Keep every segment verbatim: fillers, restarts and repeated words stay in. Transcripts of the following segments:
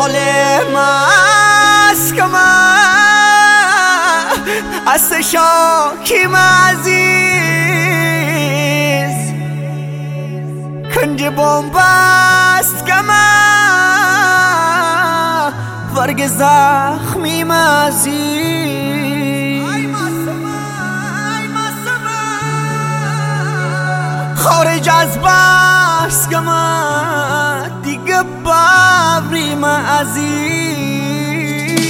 حال مست است شاکیم عزیز کنج بومبست ورگ زخمیم عزیز خارج از بس دیگه بابریم عزیز.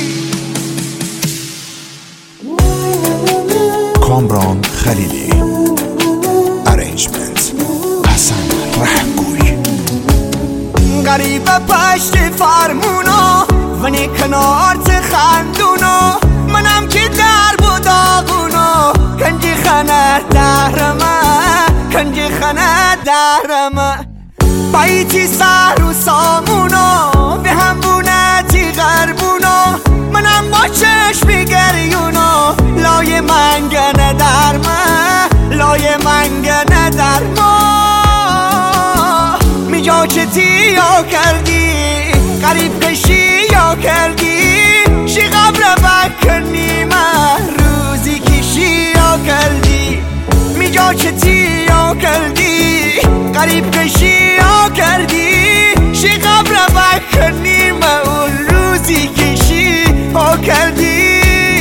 کامران خلیلی، ارنجمنت حسن رحمگوی. غریبه پشت فرمونو ونی کنارت خندونو منم که درب و داغونو کنجی خانه درمه کنجی خانه درمه بایتی سر و سامونو به هم بونتی غربونو منم با چشمی گریونو لای منگنه درمه لای منگنه درمه میجا که تیا کردی قریب کشی یا کردی شی قبر بکنی من روزی کشی یا کردی میجا که تیا کردی قریب کشی یا کردی شی قبر بکنی من اون روزی کشی یا کردی.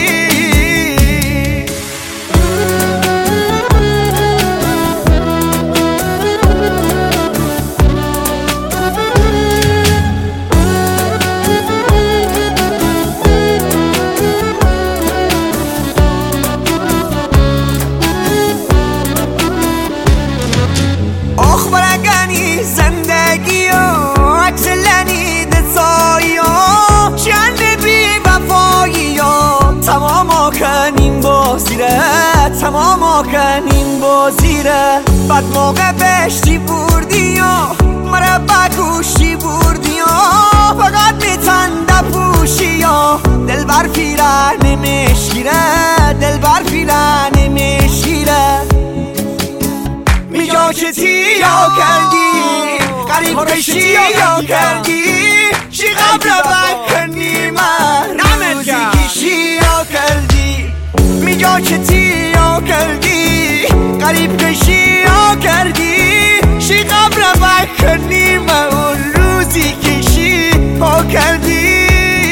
زندگی و عکس لنید سایی و چند بی وفایی و تمام کنیم بازیره تمام کنیم بازیره بعد موقع بشتی بردی و مرا بگوشی بردی و فقط میتنده پوشی و دل بر فیره نمیشیره دل بر فیره نمیشیره میجا که تیا کردی قریب کشی یا کردی شی قبر بکنی من روزی کشی یا کردی میجا که تیا کردی قریب کشی یا کردی شی قبر بکنی من اون روزی کشی یا کردی.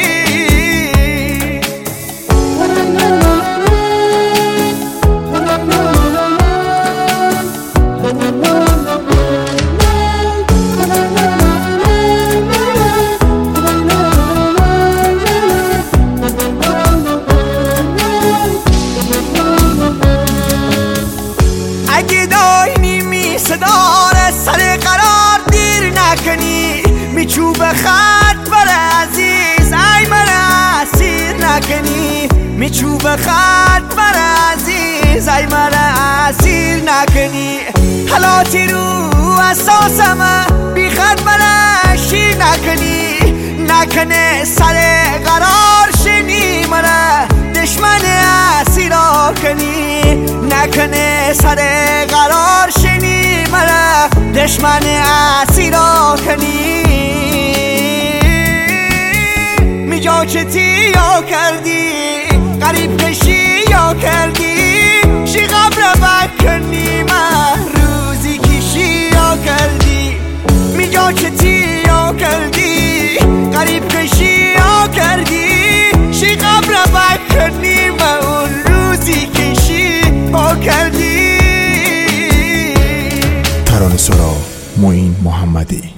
اگه داینی می صدار سر قرار دیر نکنی میچوب خط بر عزیز ای من اسیر نکنی میچوب خط بر عزیز ای من اسیر نکنی حالاتی رو اساسم بی خط من شیر نکنی نکنه سر قرار شنی مرا دشمن اسیرا کنی نکنه سر قرار شنی مرا دشمن اسیرا کنی میجا که تیا کردی قریب کشی یا کردی شی قبر بکنی من روزی کشی یا کردی میجا که تیا کردی قریب کشی یا کردی شی قبر بکنی من اون روزی کشی یا کردی. ترانه‌سرا معین محمدی.